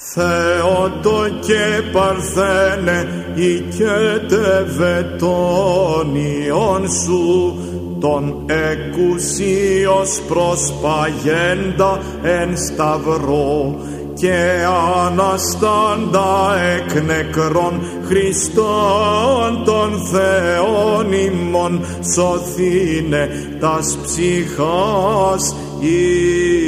Θεότο και Παρθένε, οικέτευε τον Υιόν σου, τον εκουσίως προσπαγέντα εν σταυρό, και αναστάντα εκ νεκρών Χριστόν των Θεών ημών, σωθήνε τας ψυχάς